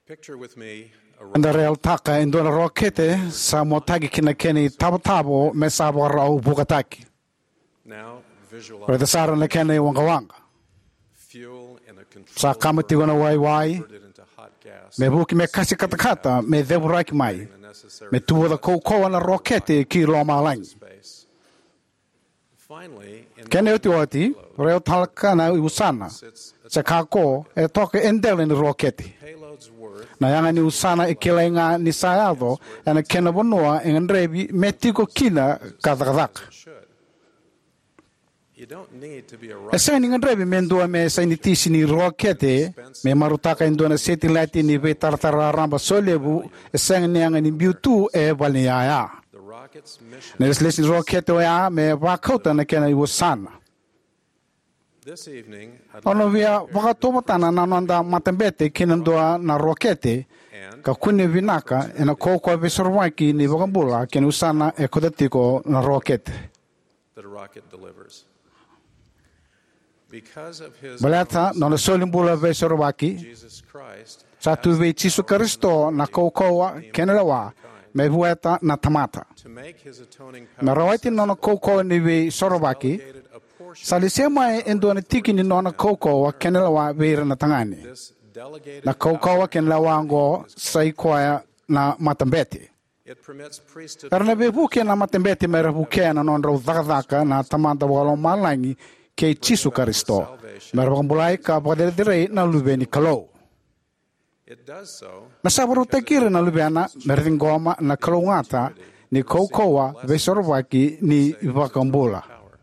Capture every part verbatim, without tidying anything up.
Picture with me a And the real taka in dona rokete sa motagi kina keni tabo tabo me sabo rau bugataki. now visualize Pero the sara na keni wanga wanga. fuel in a controlled Sa kamati gona wai wai converted into hot gas me buki me kasi katakata me deburaki mai. the necessary Me tuwa da koukoa na rokete ki loma lang. space. Finally, in Kene uti wati, reo talaka na usana. sits a Sa kako e toke endele ni rokete. payload's worth Na yanga ni usana e kilenga ni sayado e na kena bonua e ngandrebi metiko kina kadakadaka. should. You don't need to be a E rocket sa ni ngandrebi mendua me sa initisi ni rokete me marutaka indua na seti lati ni ve tartara ramba solebu e sa ni anga ni biutu e baliyaya. the rocket's mission. Na leslesi rokete o ya me wakauta na kena i usana. This evening, I'd Ono like via wakatomatana na nonda matembete kinandua na rokete and ka kune vinaka e na koko vesorwaki ni wakambula kene usana e kodatiko na rokete. that a rocket delivers. Because of his Balata own no na solimbula vesorwaki Jesus Christ, sa tuve Jisu Kristo na kokoa kenelawa me vueta na tamata. to make his atoning Na power rawaiti no na koko ni ve sorwaki delegated a portion sa lisema e endo na tiki ni no na koko kenelawa veira na tangani. this delegated Na koko kenelawa ngo sa ikoa na matambete. it permits priesthood Pero na bebuke na matembete mera buke na non rau dhakadhaka na tamanta walo malangi ke Jisu Kristo. Mera bakambulai ka pakadere na lube ni kalau. it does so Na sabaro tekire na lube ana mera tingoma na kalau ngata ni koukoa vesorwaki ni bakambula. power.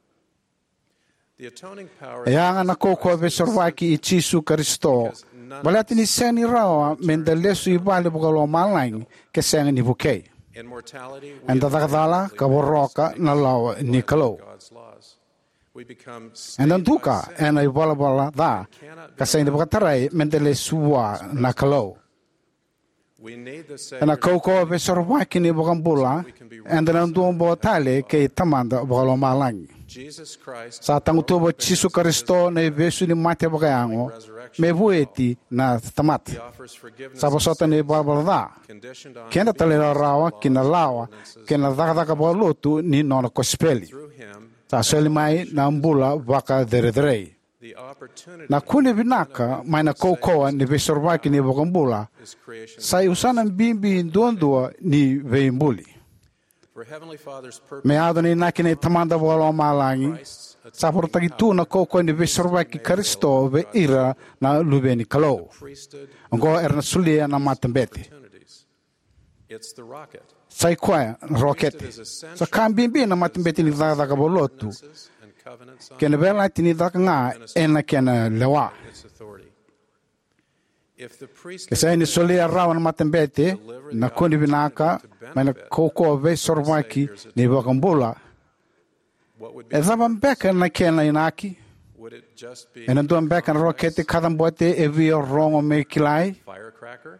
The atoning power Ayanga na koukoa vesorwaki i Jisu Kristo. Balati ni seni rawa mendelesu ibali bukalo malangi ke sengi ni buke. in mortality we Anda dhakadhala ka boroka na lawa ni kalau. God's laws. We become And then saved by tuka sin. and I bala bala da kasi hindi bakataray mentele suwa na kalau. We need the And a Savior koko vesorwaki ni bakambula and then duong botale kay tamanda bakalo malang. Jesus Christ Sa tangutubo Jisu Kristo na besu ni mate bakayango me bueti na tamat. he offers forgiveness Sa basota ni bala bala da. conditioned on Kena talera rawa kinalawa kena dakadaka balutu ni nona kospeli. through him Sa selimai na ambula baka dere-dere. the opportunity Na kune binaka may na kokoa ni vesorwaki ni bakambula is creation. sa usanang bimbi duan-dua ni veimbuli. For Heavenly Father's purpose, May ado ni nakin ay tamanda wala malangi Christ's sa portagitu na kokoa ni vesorwaki Kristo ve ira na lube ni kalau. priesthood Ang go er na sulia na matambete. opportunities. It's the rocket. Sa ikwaya, rocket. Sa kambimbi na matambete ni dakadaka bolotu. And covenants on Kena bela tini daka nga ena kena lewa. its authority. If the priest Kasi ni sulia rawa na matambete na kundi binaka may na kokoa vesorwaki ni bakambula. what would be E zaban beka na kena inaki. would it just be E nanduan beka na rokete kadambote e vio rongo me kilai. firecracker?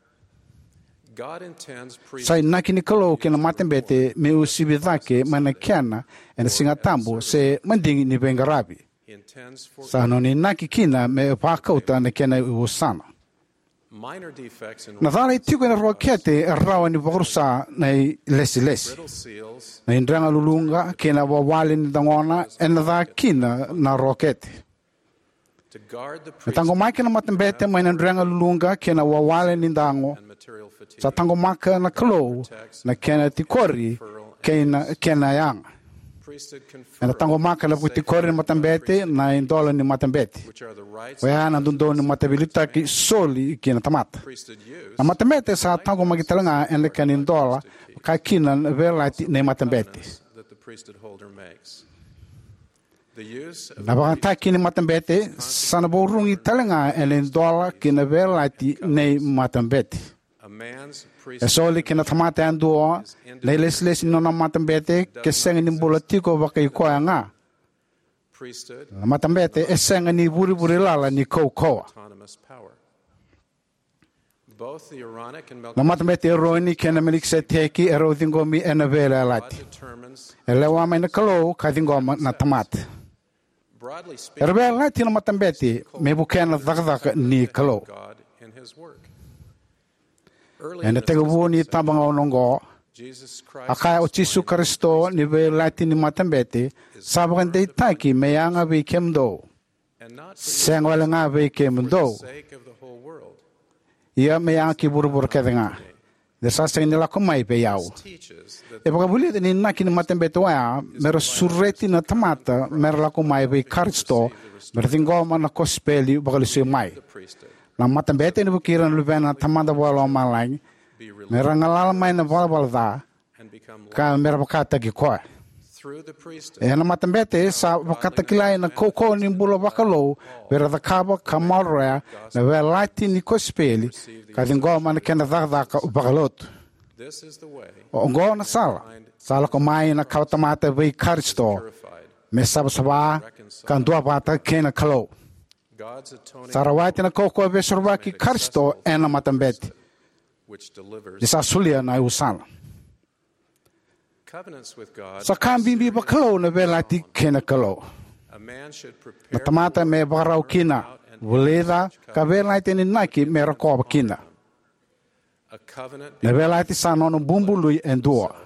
God intends priest Sa inaki ni kalau kena matembete me usibidake mana kiana e na singatambo se mandingi ni bengarabi. He intends for Sa no ni naki kina me pakauta na kena usana. minor defects in Na dhala itiko na rokete e rawa ni bakurusa na lesi-lesi. brittle seals Na indrang lulunga kena wawali ni dangona e na dha kina na rokete. to guard the Na priest tango maki na matembete may indrang lulunga kena wawali ni dango. and material fatigue. Sa tango maka na kalo na kena tikori kena kena yang. Priesthood confer, Na tango maka na tikori ni matembete na indola ni matembete. which are the rights Waya na dundo ni matabilita ki soli kina tamata. priesthood use Na matembete sa tango magitalanga ene kena indola ka kina vela ni matembete. that the priesthood holder makes. The use of Na baka kini matembete sa naburungi talanga ene indola kina vela ni matembete. a man's E priesthood soli kina tamata anduo na ilesles no na matembete ke senga ni bulatiko baka ikoa nga. priesthood Na matembete e senga ni buri-buri lala ni koukoa. autonomous power. Both the Aaronic and Na Melchizedek matembete e roini kena milik se teki e ro dingomi e na vele alati. determines, E lewa mai na kalau ka dingoma na tamat. broadly E speaking, rebe alati na matembete me bukena dhakdhaka ni kalau. God in His work. Early E in na the te gavu ni system, tabanga onongo. Jesus A kai o Christ Tisu explained Karisto ni ve laiti ni matambete. Sabakan te taki me anga ve kemdo. and not for Seng wala nga ve the kemdo. sake of the whole world. Ia me anga ki buru-buru kete nga. Desa seng nila kumai pe yau. Teaches that E baka buli ni naki ni matambete waya. Mera surreti na tamata. Mera la kumai ve Karisto. Mera tingoma na kospeli baka lisui mai. the priesthood Na matambete ni bukiran lubena tamanda wala o malai. be released Mera ngalala mai na wala wala da. and become life Ka mera bakata ki koe. through the priesthood. E na matambete sa wakata kilai na koko ni mbula wakalo. Vera da kaba ka malrea na vera laiti ni kospeli. Ka tingoma na kena dhakdhaka upakalotu. This is the way O ngo na sala. Sala ko mai na kautamata vei Karisto. purified. Me sabasaba ka ndua bata kena kalo. God's atoning Sarawati na koko ve survaki Karisto e na matambete. which delivers Isa sulia na usala. covenants with God. Sa kambimbi ba kalo na ve laiti kena kalo. A man should prepare Na tamata me barau kina. Vuleda ka ve laiti ni naki me rakoba kina. a covenant. Na ve laiti sa nono bumbului endua.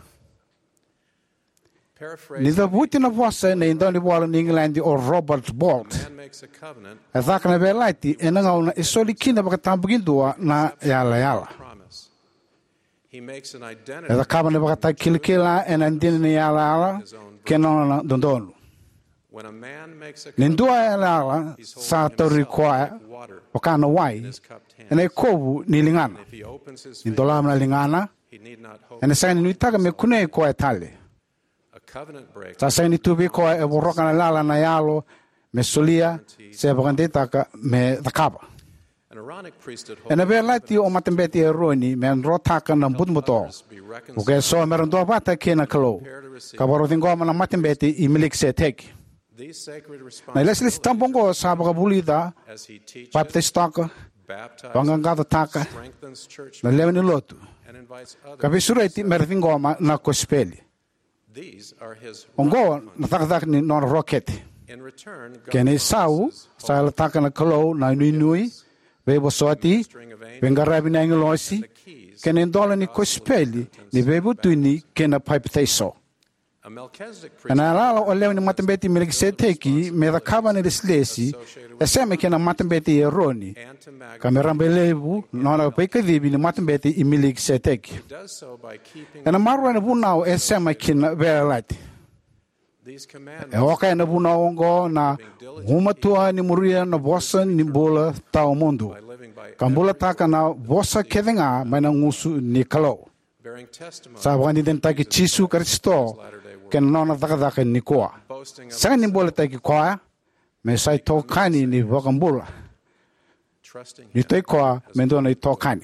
Paraphrase: Ni da buti na vosa na indoni wala ni England o Robert Bolt. man makes a covenant E dhaka na ve laiti e na ngauna e soli kina baka tambugindua na yala yala. promise. He makes an E identity da kaba na baka ta kilikila e na ndini ni yala yala ke na dondonu. when a man makes a Ni covenant. ndua yala yala He's sa holding tori himself koa like water o kana in wai his cupped e na e hands. kovu ni lingana. If he opens his Ni finger, dola na lingana he need not hold e na sa ni nuitaga me kune koa e tale. a covenant break. Sa sa ni tubi koa e boroka na lala na yalo me solia se bakandetaka me takaba. An Aaronic priesthood E na holds ve laiti o matembeti e roni me an rotaka na budmuto. be O reconciled, ke so meron doa bata kena kalo. prepare to receive. Ka baro tingoma na matembeti i milik se teki. These sacred Na ilesili responsibilities tambongo sa baka bulida as he teaches, baptistaka baptizes, pangangada taka strengthens church na lewe ni lotu. and invites Ka others. visureti meron tingoma na kospeli. These are his Ongo na takatak ni non roketi. In return, God Kene sau promises sa lataka na kalo na nui nui. Bebo soti. Bengarabi na ingilosi. Kene ndola ni kospeli ni bebo tuini kena pipe teso. a Melchizedek Na priesthood lala o lewe ni matembeti milik se teki me da kaba ni leslesi. E seme kena matembeti e roni. and to magnify. Kamerambe levu nona peka dibi ni matembeti i milik se teki. Does so by keeping E na marwa na bunao e sema kina vera lati. these E commandments. oka e na bunao ongo na humatua ni muria na bosa ni bula tau mundu. By living by Kambula taka na bosa kedenga mai na ngusu ni kalau. bearing testimony, Sa wakani den taki Tisu Karisto ken nona takataka ni koa. boasting of Sa ni bola taki koa me sai tokani ni wakambula. trusting Ni him. toi koa me ndona i tokani.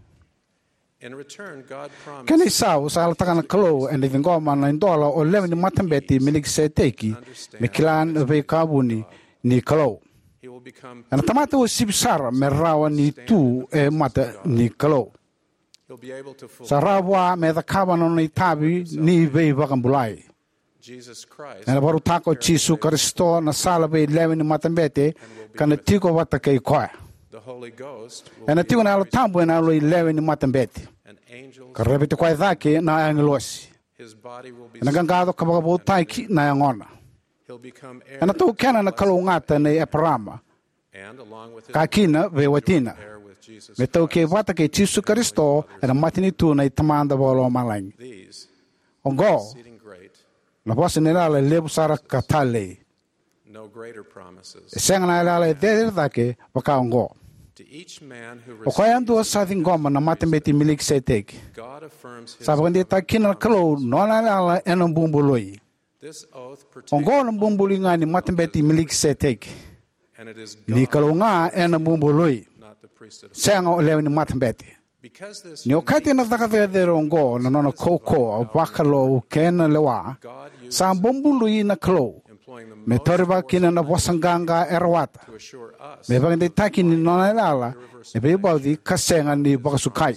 In return, God promised Kani sau sa alataka na kalau e ni vingoma na indola o lewe ni matambeti milik se teki me kilan ve kabuni ni kalau. he will become Ana tamata o sibsara me rawa ni tu e mata ni kalau. he'll be able to fulfill Sa rawa me da kaba no ni tabi ni ve wakambulai. Jesus Christ. Ana baru tako Tisu Karisto na sala ve lewe ni matambete kana tiko wata kei koe. The Holy Ghost will Ana be tiko na alo a tambu na alo i lewe ni matambete. and angels. Ka repete koe dhake na angelosi. His body will be Ana gangado ka baka bau taiki na angona. he'll become heir Ana tau kena na kalau ngata na eparama. and along with his Ka kina ve watina. heir with Jesus Me tau Christ. ke wata ke Tisu Karisto ana matini tu na i tamanda bolo malangi. These Ongo exceeding great, na bosa ni lala lebu sara katale. no greater promises. E senga na lala e dede dhake waka ongo. To each man who O koe receives, andu sa ngoma na matembeti milik se teki. God affirms his Sa bakandi ta kina kalau nona lala ena bumbului. This oath pertains, Ongo na bumbuli nga ni matembeti milik se teki. and it is Ni God, kalau nga ena bumbului. not the priesthood. Senga o lewe ni matembeti. Because this Ni o kati na takatedero ongo na nona koko o wakalo kena lewa. God used Sa bumbului na kalau. employing the Me most toriba kina na wasanganga erawata. to assure us Me bakandi ta kini nona lala. E beibawdi kasenga ni bakasukai.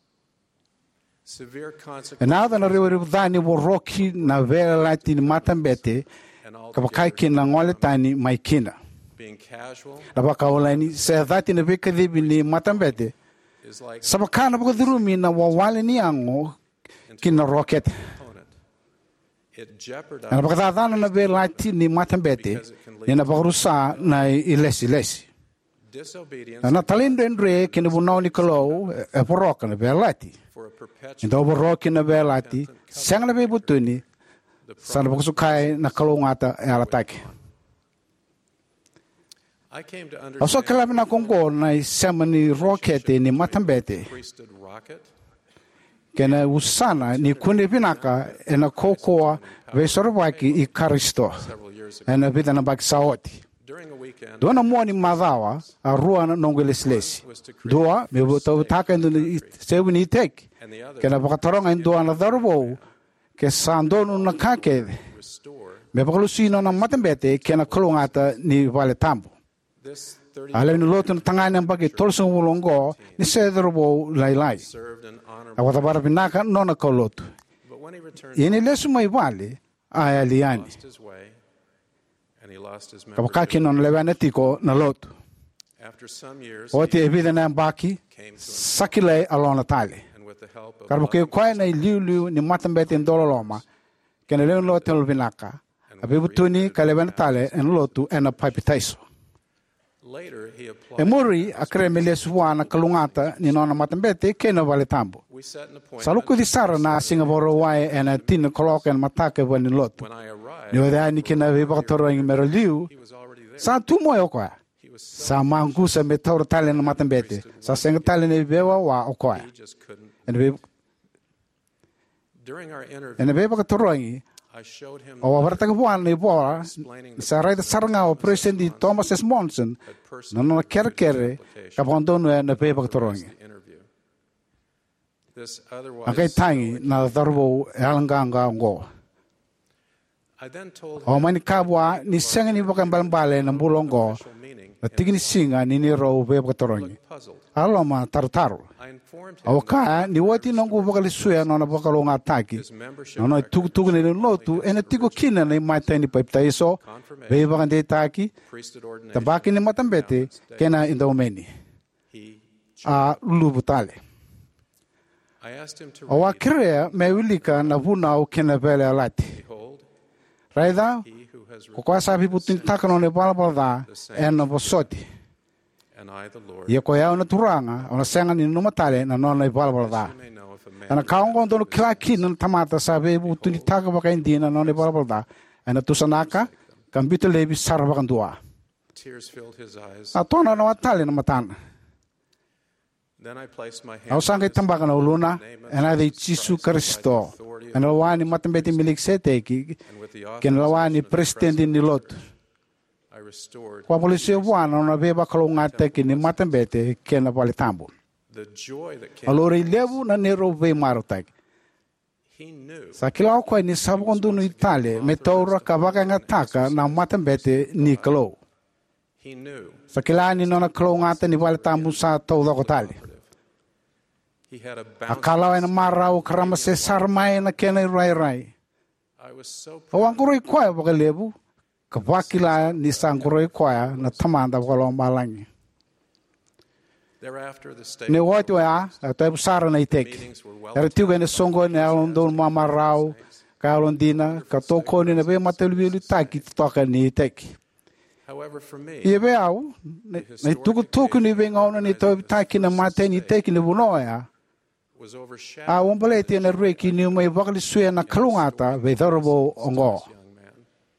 severe E consequences nada na rewa rewa dhani wo roki na vera lati ni matambete. and Kabakai altogether kina ngole tani mai kina. being casual Na baka olani se dhati na beka dhibi ni matambete. is like Sa makana pagdurumi na wawali ni ango kina rocket. opponent. It jeopardizes Ana pagdadana na be lati ni matambete ni na pagrusa na ilesi-lesi. disobedience Ana talindoendre kina bunaw ni kalo e poroka na be lati. for a perpetual. Ito poroka na be lati. Siyang na be butuni sa napagsukai na kalungata e alatake. I came to Oso understand kalabi na kongko na isema ni rocket ni matambete. priesthood rocket Kena usana ni kundi pinaka e na kokoa vesorobaki i Karisto. several years ago. E na pita na baki saoti. During a weekend, Doa na mua ni madhawa a rua na nongelesi-lesi. Doa, me buta utaka ndo ni sebu ni itek. and the other Kena pakataronga doa na dharubo ke sandonu na kakede. restore Me pakalusino na matambete kena kulungata ni vale tambo. this thirty Ale ni loto na tangani ang bagi tolsong ulongo ni sedrubo lailai. served an honorable. Awata para pinaka no na koloto. But when he returned, Ini lesu mai vale ay he aliani. lost his way and he lost his Kapakaki membership. non levane tiko na loto. After some years, Oti he ebida na baki came to him, sakile alona tali. and with the help of Karbo ke loving kwai na liu liu ni matambete ndolo loma. Kena leo loto lvinaka. Abibutuni kalevane tale en lotu ena papitaiso. later, he applied. E muri akremele suwana kalungata ni nona matambete kena vale tambo. We set an appointment. Saluku di sara na Singapore wai ena tin kolok en matake vani lotu. When I arrived, Ni wada ni kena viva toro ingi mero liu. he was already there. Sa tu moyo kwa. He was so Sa mangusa me tauro tale na matambete. Sa senga tale ni bewa wa okoa. he just couldn't. En be During our interview, en be ka toro ingi. I showed him O warta ka buan ni boa. explaining the Sa raida saranga o presidente Thomas S. Monson. No no kere kere ka pondonu en be ka toro ingi. the interview. This otherwise. Akai tangi na darbo alanganga ngo. I then told O him mani kabwa ni senga ni bokan balambale na bulongo. official meaning Na tigini singa ni ni ro be ka toro ingi. looked puzzled. Aloma tarutaru. I informed him Awaka ni wati nongu bakali suya nona bakalo nga taki. his membership Nono record tugu tugu ni lotu ene tigo kina ni mata ni paipta iso. Be bakande taki. priesthood ordination. Tabaki ni matambete kena indaumeni. He, A lubutale. I asked him to Awa read, krea me wilika na vuna o kena vele alati. behold, Raida he who has ko kwa sabi putin takano ne balbalda ena bosoti. and I the Lord. Ye ko ya ona turanga ona senga ni numatale na nona balbalda. You may know if a man Ana kaongo ndono klaki nan tamata sabe butu ni taga baka indina no ne balbalda. Ana tusanaka kambito lebi sarba kandua. tears filled his eyes. Atona no atale na matana. Then I placed my hand Au sanga tambaga na uluna ana de Jesu Kristo. Ana wani matambeti milik seteki and with the ken authorization lawani of the presidente ni lot. I restored Kwa polisi wana na beba kalungate ki ni matambete ken na palitambo. the joy that came. Alore levu na nero ve marotak. He knew Sa kila ko ni sabondo no Italia metora kabaka ngataka na matambete ni kalo. he knew Sa kila ni nona kalungate ni palitambo sa todo ko tali. he had a bounty. Akala na marao karama se sarmai na ken rai rai. I was so proud. O anguroi koya baka lebu. Kapakila ni sanguroi koya na tamanda baka malangi. Thereafter, the state Ni watu ya, ito busara na itek. meetings were well Era tiuga ni songo ni alondon mamarao, ka alondina, ka toko ni na be matelbilu taki toka ni itek. However, for me, Ie be au, na tuku tuku ni be ngauna ni to taki na mate ni itek ni bunoya. was overshadowed A umbaleti na reki ni mai bakali suya na kalungata be dorobo ongo. young man.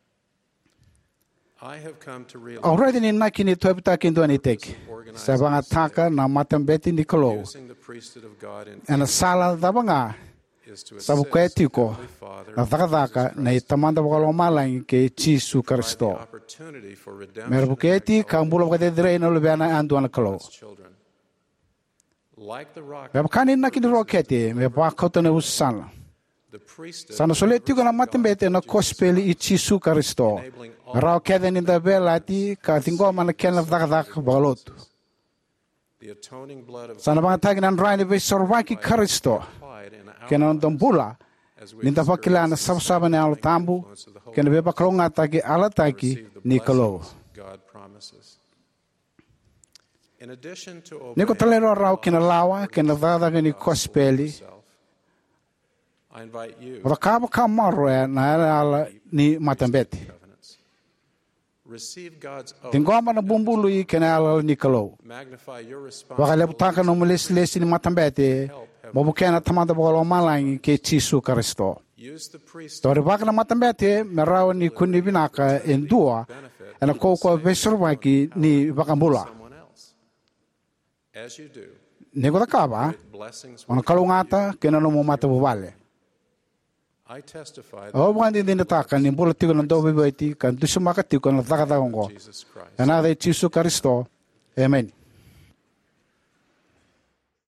I have come to realize Already ni naki ni to taki ndo ni itek. Sabanga taka na matambeti ni kalo. using the priesthood of God in Ana sala dabanga. is to Sabu assist kwetiko. Heavenly Father Na takataka na itamanda baka malangi ke Jesu provide the Kristo. opportunity for redemption Merbuketi of kambulo ka dedre na lubiana andu ana kalo. God's children. Like the rock, Beba kani na kini roketi me ba kota na usana. the priesthood Sana soleti ko na matembete na kospeli i Jesu Kristo. Rao kede ni da bela ti ka tingo mana kena takataka bagalot. the atoning blood of Sana banga tagi nan rani be sorwaki Kristo. applied in our Kena ndombula. as we Ninta pakila na sabsaba ni ala tambu. Kena beba kalonga tagi ala tagi receive the ni kalo. blessings God promises. In addition to Ni ko obeying talero rau kina lawa, kina dadaga ni kospeli. yourself, I invite you Wada kaba ka maro e na ala ala ni matambeti. covenants. Receive God's oath. Tingoma na bumbulu i kina ala ni kalau. Magnify your Waka responsibility. lebutaka no mulis-lesi ni matambeti. Mabukena tamanda bolo malangi ke Jisu Kristo. Use the priest Tori baka na matambeti merawa ni kuni binaka endua. Ena koko besurwaki ni bakambula. someone else. As you do, Ni ko takaba. blessings Ona will kalungata kina no mo mata bubale. I testify that O bwandi din nataka ni bula tigo ng dobe baiti kan dusumaka tigo ng takatagong ko. Jesus Christ. Ena de Jisu Kristo. Amen.